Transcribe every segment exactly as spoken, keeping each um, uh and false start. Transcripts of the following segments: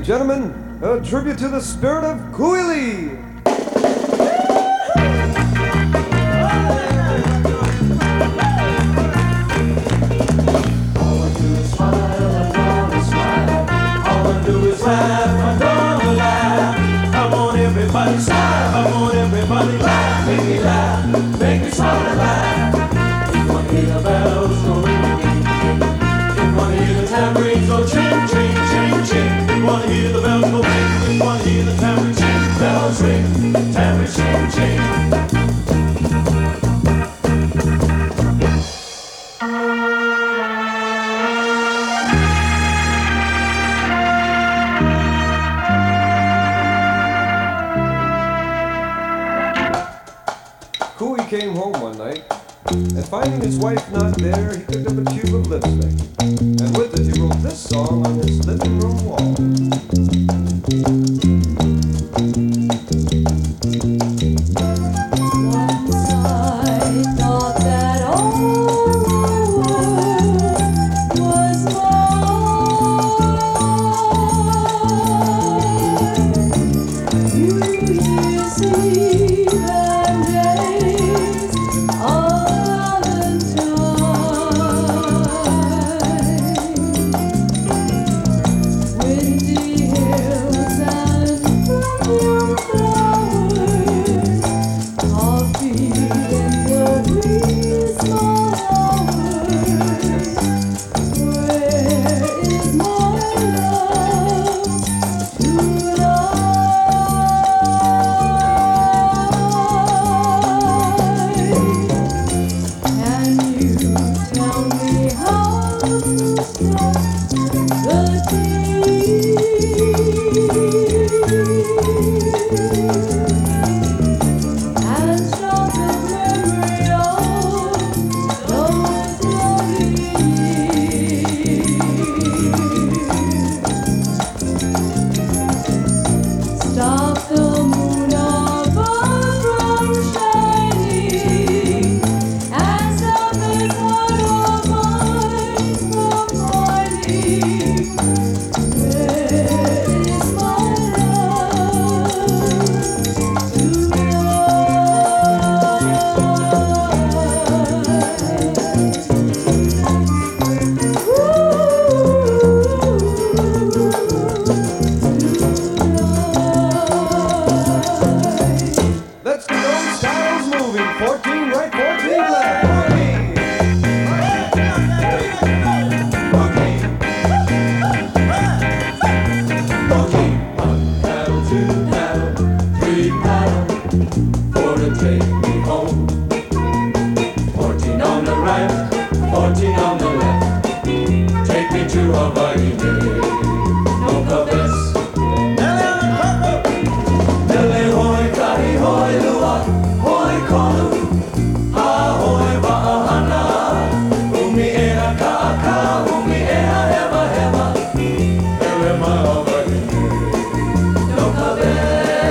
gentlemen, a tribute to the spirit of Cooley. Everybody smile, I want everybody laugh, make me laugh, make me smile and laugh. You wanna hear the bells go ring, ring, ring. You wanna hear the tambourines go ching, ching, ching, ching. You wanna hear the bells go ring, you wanna hear the tambourines ching, bells ring, tambourines ching, ching. Came home one night, and finding his wife not there, he picked up a tube of lipstick, and with it he wrote this song on his living room wall. Once I thought that all the world was mine. New Year's Eve and days of Valentine, windy hills and perfume flowers, coffee in the breeze, small hours. Where is my love tonight? Can you tell me how to start the day? And stop the memory of those lovely years. Stop the moon above from shining, and stop this heart of mine from finding. Where is my love tonight? Let's get those styles moving. fourteen right, fourteen left. One paddle, two paddle, three paddle, four to take me home. Fourteen on the right, fourteen on the left, take me to Hawaii. No cabez. Lele hoi kahi hoi lua, hoi konu, ahoi wa'ahana. Umi ea ka'aka, umi ea hema hema, ele mai Hawaii. No cabez.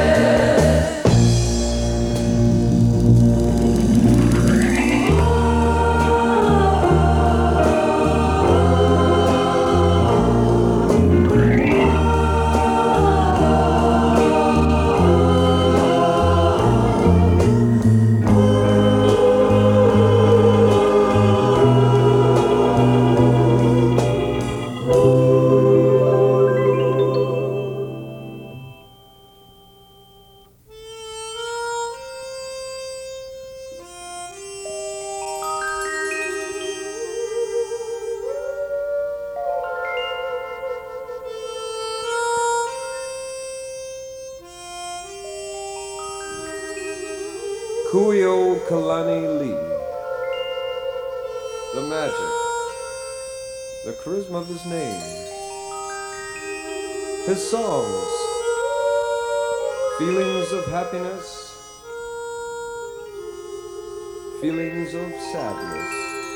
Kuyo Kalani Lee. The magic, the charisma of his name, his songs, feelings of happiness, feelings of sadness,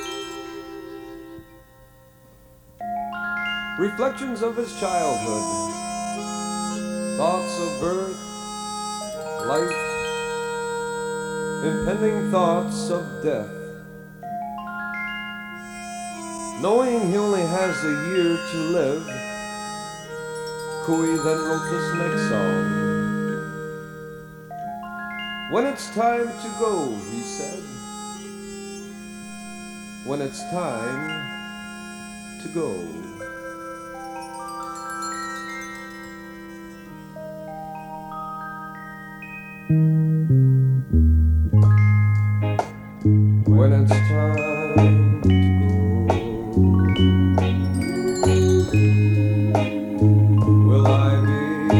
reflections of his childhood, thoughts of birth, life, impending thoughts of death. Knowing he only has a year to live, Cooey then wrote this next song. When it's time to go, he said. When it's time to go. When it's time to go, will I be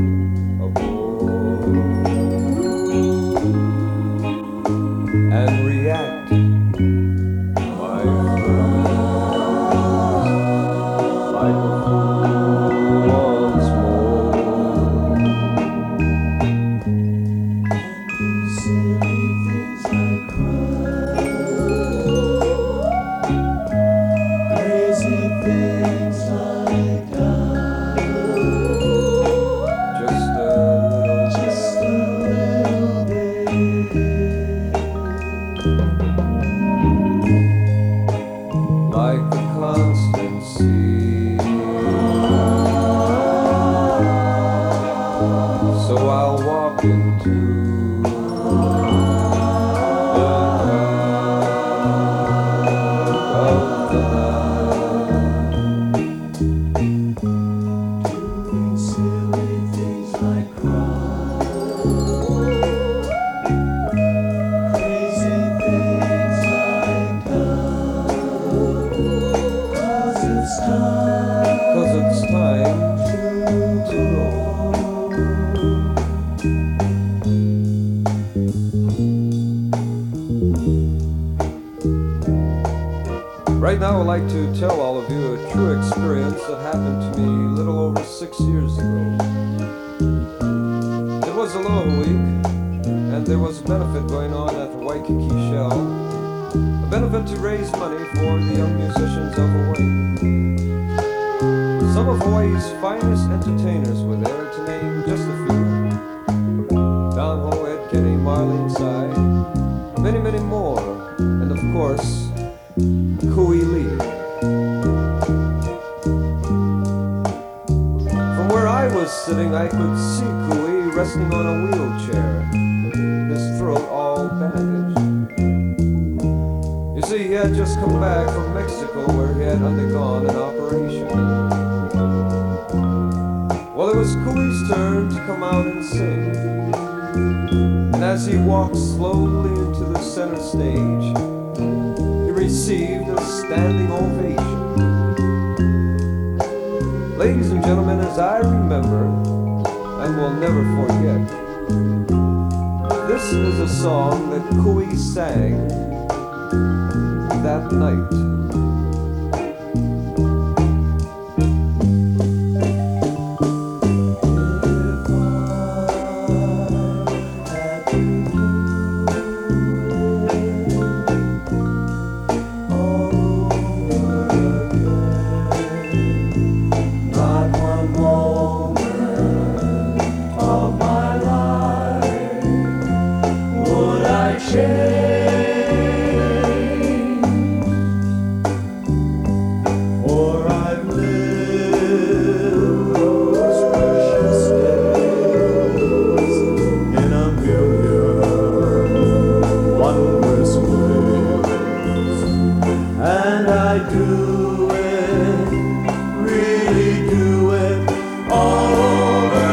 aboard and react my friends like a fool once more? Silly things like cry, crazy things like die, Just a little, just a little bit, like the constant sea. So I'll walk into the dark of the night. doing silly things like cry, crazy things like die, 'cause it's time 'Cause it's time to to go. Right now, I'd like to tell all of you a true experience that happened to me a little over six years ago. It was a long week, and there was a benefit going on at the Waikiki Shell, a benefit to raise money for the young musicians of Hawaii. Some of Hawaii's finest entertainers were there, to name just a few. Don Ho, Ed Kenny, Marlene Tsai, many, many more, and of course, Cooey Lee. From where I was sitting, I could see Cooey resting on a wheelchair, his throat all bandaged. You see, he had just come back from Mexico where he had undergone an operation. Well, it was Cooey's turn to come out and sing. And as he walked slowly into the center stage, he received a standing ovation. Ladies and gentlemen, as I remember, and will never forget, this is a song that Cooey sang that night. not one moment of my life would I change, for I've lived those precious days in a million wondrous ways, and I do it, really do it all over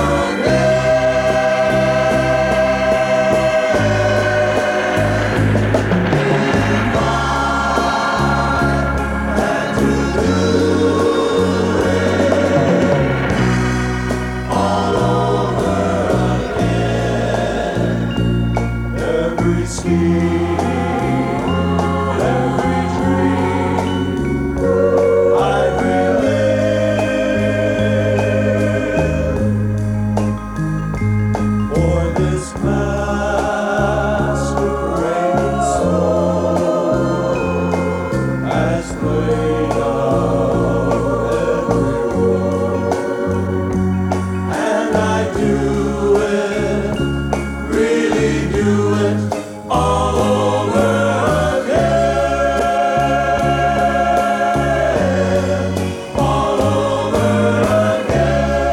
every scheme, every dream I relive for this masquerading soul has played out every role, and I do it, really do it all over again, all over again.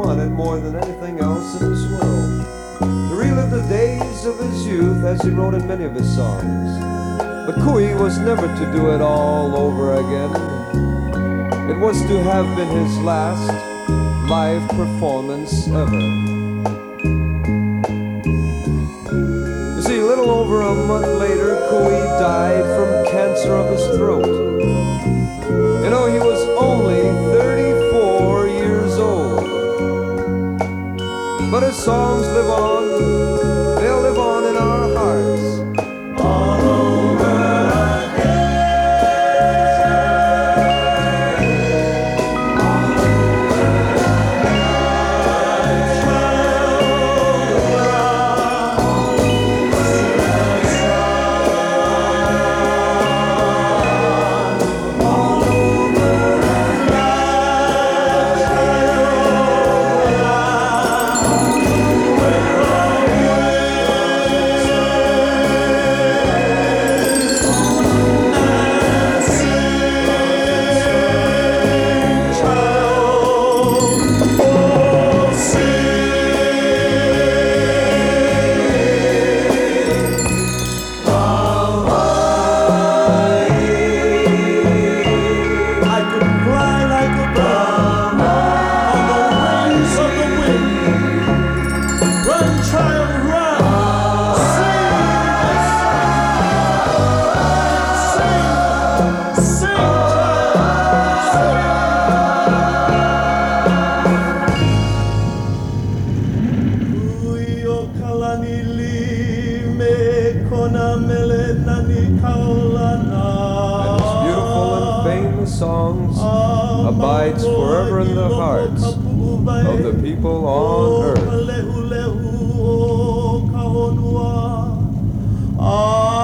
wanted more than anything else in this world to relive the days of his youth, as he wrote in many of his songs. But Kui was never to do it all over again. It was to have been his last live performance ever. You see, a little over a month later, Kui died from cancer of his throat. You know, he was only thirty-four years old. But his songs live on, they'll live on in our hearts. All over songs abides forever in the hearts of the people on earth.